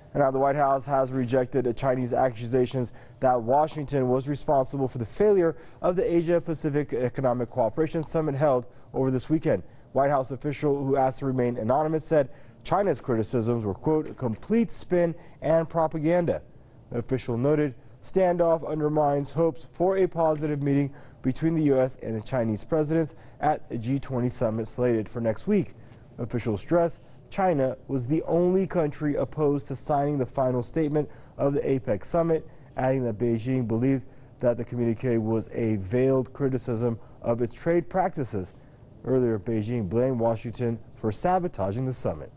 And now the White House has rejected Chinese accusations that Washington was responsible for the failure of the Asia-Pacific Economic Cooperation Summit held over this weekend. White House official who asked to remain anonymous said China's criticisms were, quote, complete spin and propaganda. The official noted standoff undermines hopes for a positive meeting between the U.S. and the Chinese presidents at the G20 summit slated for next week. Officials stress China was the only country opposed to signing the final statement of the APEC summit, adding that Beijing believed that the communique was a veiled criticism of its trade practices. Earlier, Beijing blamed Washington for sabotaging the summit.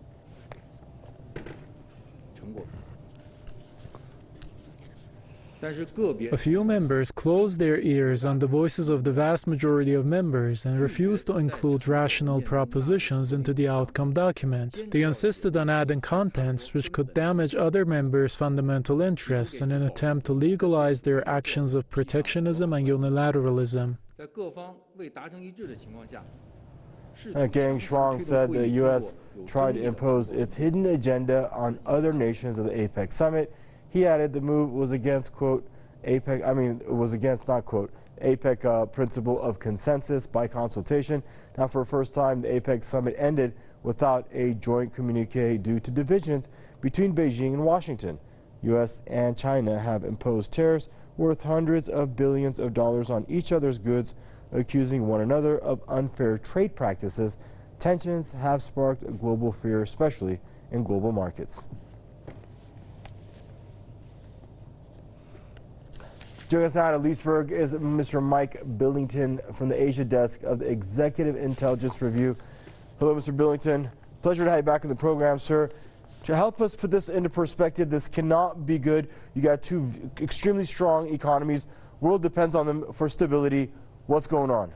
A few members closed their ears on the voices of the vast majority of members and refused to include rational propositions into the outcome document. They insisted on adding contents which could damage other members' fundamental interests in an attempt to legalize their actions of protectionism and unilateralism. Gang Shuang said the U.S. tried to impose its hidden agenda on other nations of the APEC summit. He added the move was against, quote, APEC principle of consensus by consultation. Now, for the first time, the APEC summit ended without a joint communique due to divisions between Beijing and Washington. U.S. and China have imposed tariffs worth hundreds of billions of dollars on each other's goods, accusing one another of unfair trade practices. Tensions have sparked global fear, especially in global markets. Joining us now at Leesburg is Mr. Mike Billington from the Asia Desk of the Executive Intelligence Review. Hello, Mr. Billington. Pleasure to have you back in the program, sir. To help us put this into perspective, this cannot be good. You got two extremely strong economies. World depends on them for stability. What's going on?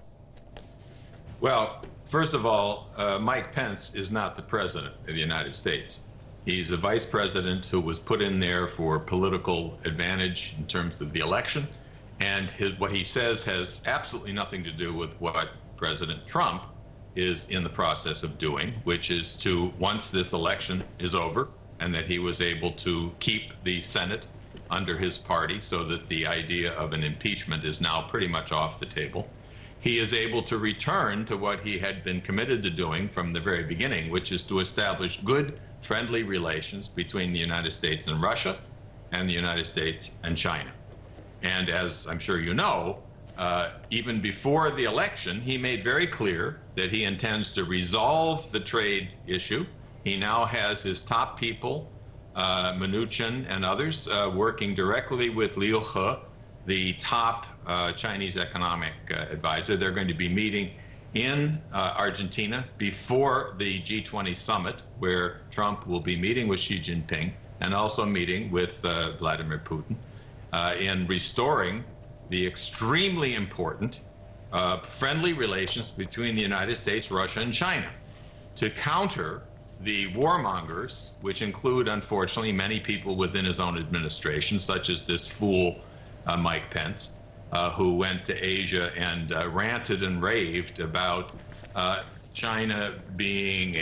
Well, first of all, Mike Pence is not the president of the United States. He's a vice president who was put in there for political advantage in terms of the election, and what he says has absolutely nothing to do with what President Trump is in the process of doing, which is to, once this election is over, and that he was able to keep the Senate under his party so that the idea of an impeachment is now pretty much off the table, he is able to return to what he had been committed to doing from the very beginning, which is to establish good, friendly relations between the United States and Russia and the United States and China. And as I'm sure you know, even before the election, he made very clear that he intends to resolve the trade issue. He now has his top people, Mnuchin and others, working directly with Liu He, the top Chinese economic advisor. They're going to be meeting in Argentina before the G20 summit, where Trump will be meeting with Xi Jinping and also meeting with Vladimir Putin in restoring the extremely important friendly relations between the United States, Russia, and China to counter the warmongers, which include, unfortunately, many people within his own administration, such as this fool Mike Pence, who went to Asia and ranted and raved about China being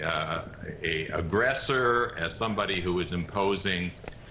a aggressor, as somebody who is imposing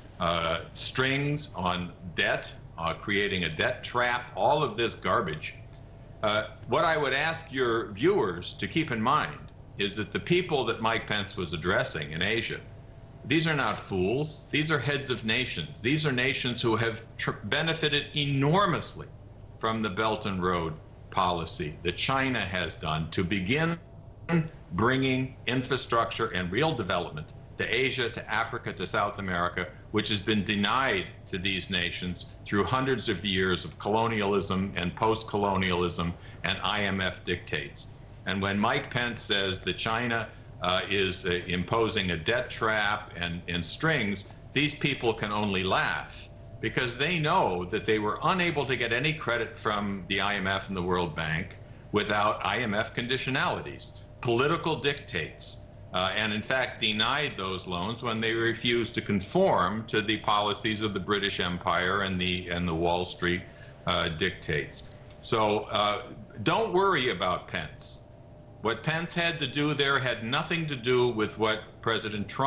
strings on debt, creating a debt trap, all of this garbage. What I would ask your viewers to keep in mind is that the people that Mike Pence was addressing in Asia, these are not fools. These are heads of nations. These are nations who have benefited enormously from the Belt and Road policy that China has done to begin bringing infrastructure and real development to Asia, to Africa, to South America, which has been denied to these nations through hundreds of years of colonialism and post-colonialism and IMF dictates. And when Mike Pence says that China is imposing a debt trap and strings, these people can only laugh because they know that they were unable to get any credit from the IMF and the World Bank without IMF conditionalities, political dictates, and in fact denied those loans when they refused to conform to the policies of the British Empire and the Wall Street dictates. So don't worry about Pence. What Pence had to do there had nothing to do with what President Trump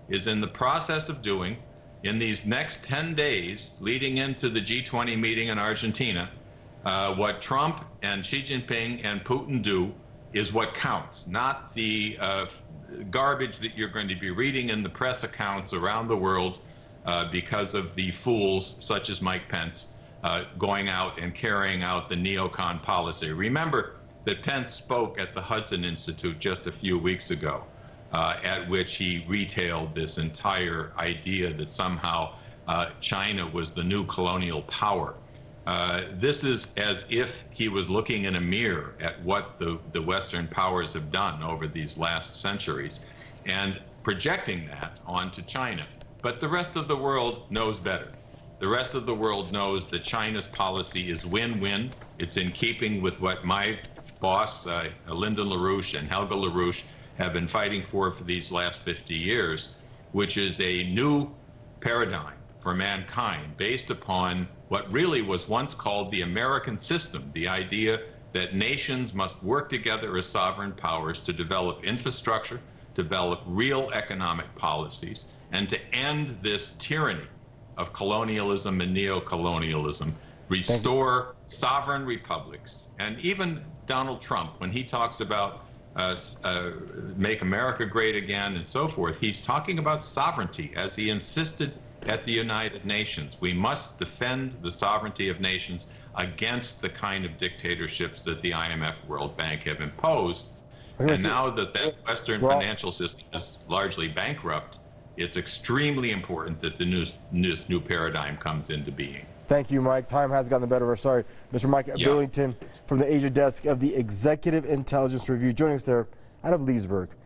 is in the process of doing in these next 10 days leading into the G20 meeting in Argentina. What Trump and Xi Jinping and Putin do is what counts, not the garbage that you're going to be reading in the press accounts around the world because of the fools such as Mike Pence going out and carrying out the neocon policy. Remember that Pence spoke at the Hudson Institute just a few weeks ago, at which he retailed this entire idea that somehow China was the new colonial power. This is as if he was looking in a mirror at what the Western powers have done over these last centuries and projecting that onto China. But the rest of the world knows better. The rest of the world knows that China's policy is win-win. It's in keeping with what my boss, Lyndon LaRouche and Helga LaRouche, have been fighting for these last 50 years, which is a new paradigm for mankind based upon what really was once called the American system, the idea that nations must work together as sovereign powers to develop infrastructure, develop real economic policies, and to end this tyranny of colonialism and neocolonialism, restore sovereign republics. And even Donald Trump, when he talks about make America great again and so forth, he's talking about sovereignty, as he insisted at the United Nations. We must defend the sovereignty of nations against the kind of dictatorships that the IMF, World Bank have imposed. And now that that Western financial system is largely bankrupt, it's extremely important that this new paradigm comes into being. Thank you, Mike. Time has gotten the better of us. Sorry. Mr. Mike Billington from the Asia desk of the Executive Intelligence Review, joining us there out of Leesburg.